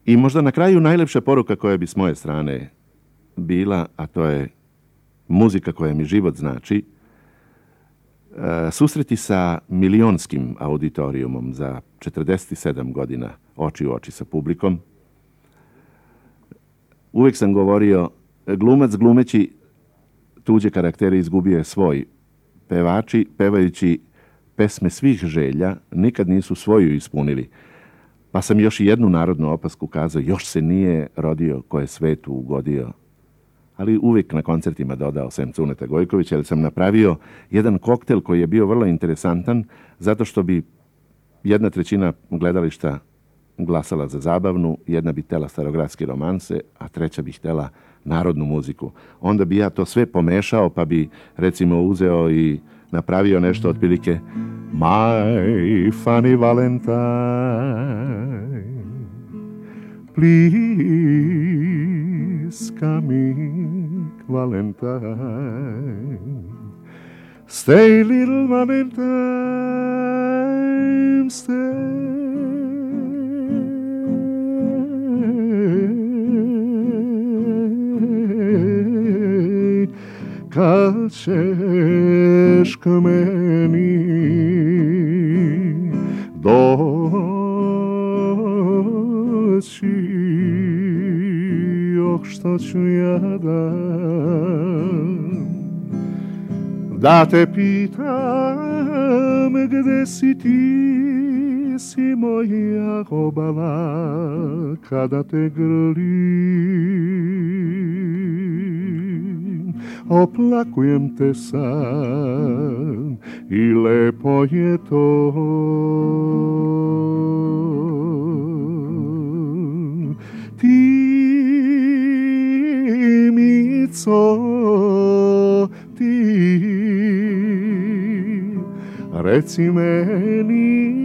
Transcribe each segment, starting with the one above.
I možda na kraju najlepša poruka koja bi s moje strane bila, a to je muzika koja mi život znači, susreti sa milionskim auditorijumom za 47 godina oči u oči sa publikom. Uvijek sam govorio, glumac glumeći tuđe karaktere izgubio je svoj. Pevači, pevajući pesme svih želja, nikad nisu svoju ispunili. Pa sam još i jednu narodnu opasku kazao, još se nije rodio ko je svetu ugodio. Ali uvijek na koncertima dodao sem Cuneta Gojkovića, jer sam napravio jedan koktel koji je bio vrlo interesantan, zato što bi 1/3 gledališta glasala za zabavnu, 1 bi htjela starogradske romanse, a 3 bi htjela narodnu muziku. Onda bi ja to sve pomešao, pa bi recimo uzeo i napravio nešto otprilike My funny Valentine, please coming Valentine, stay little Valentine, stay. Kad ćeš k meni doći, što ću ja da te pitam gde si ti, si moja obala kada te grlim. Oplakujem te sam i lepo je to. Ti mico, ti reci meni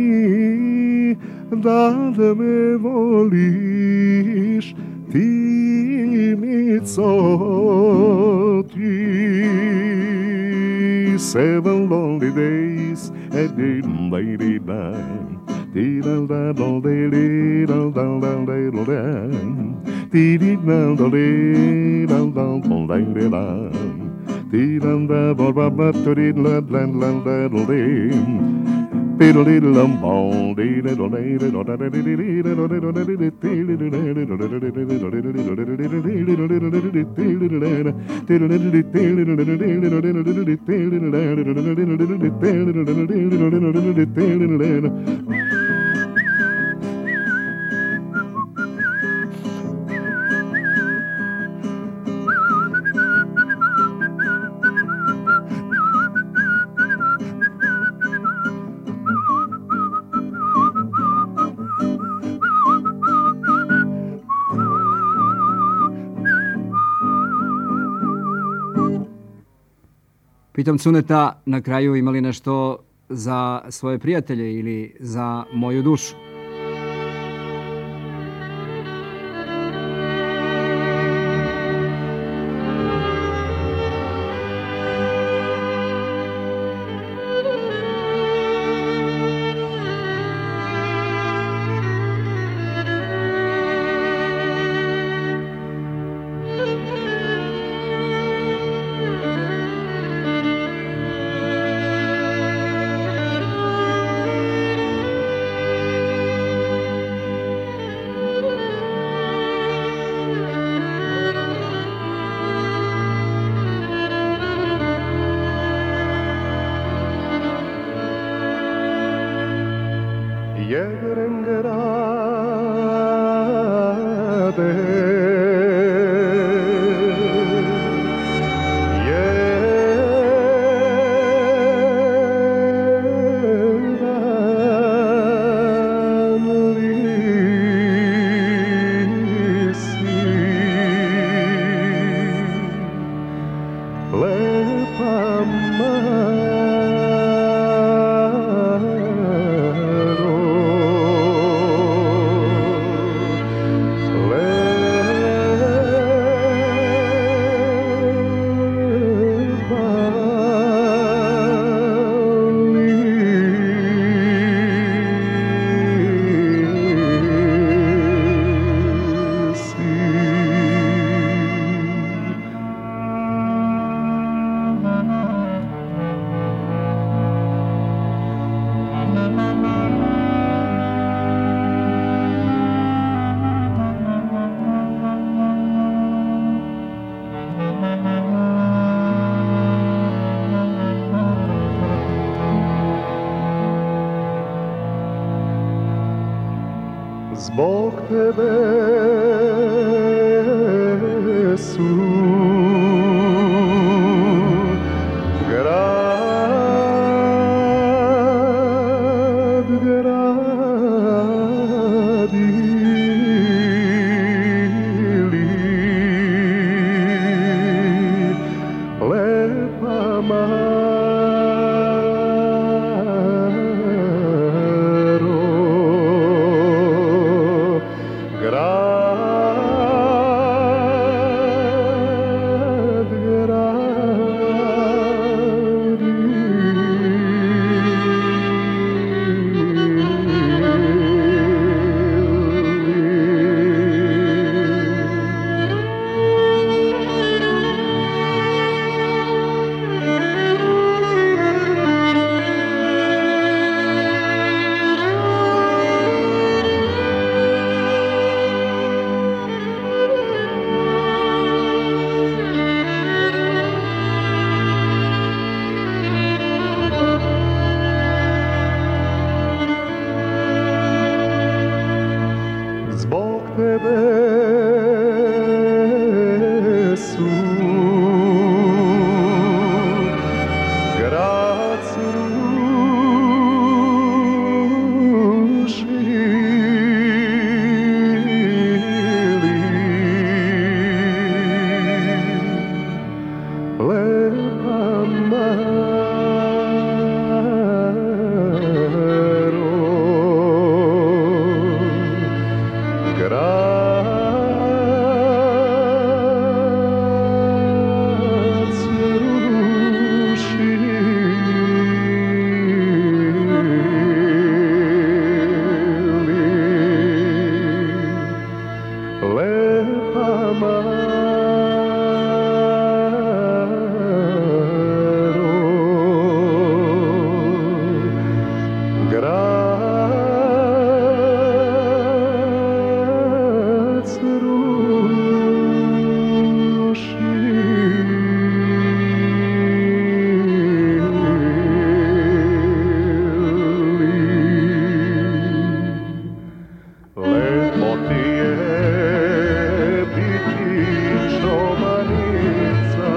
da li me voliš, ti mico, ti. 7 lonely days a day, lady dime. Pitam Cuneta, na kraju imali nešto za svoje prijatelje ili za moju dušu? Zbog tebe su grad gradili, lepa Maro, grad Zbog tebe su grad srušili, lepa Maro, grad srušili, lepa Maro, grad srušili. Lepo ti je biti čobanica,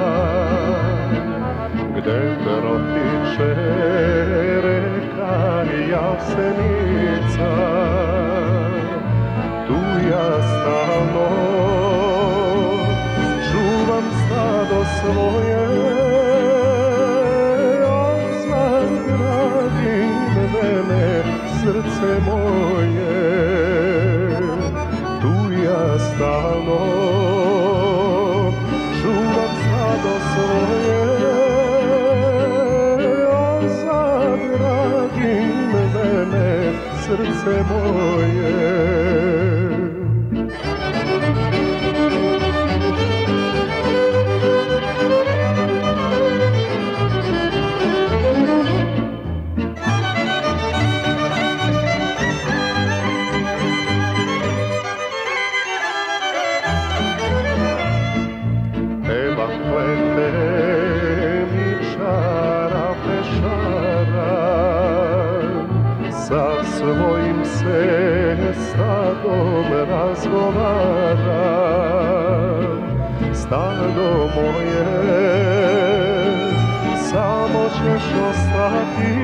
gde protiče reka Jasenica. Tu ja stalno čuvam stado svoje, dragi mene, srce moje. Tu ja stalno čuvam stado svoje, dragi mene, srce moje. Eva plete mi čara pešara, sa svojim se stadom razgovara. Stado moje, samo ćeš ostati,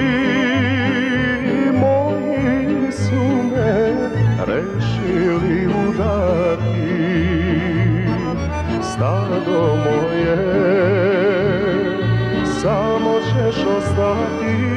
moji su me rešili udati. Stado moje, samo ćeš ostati,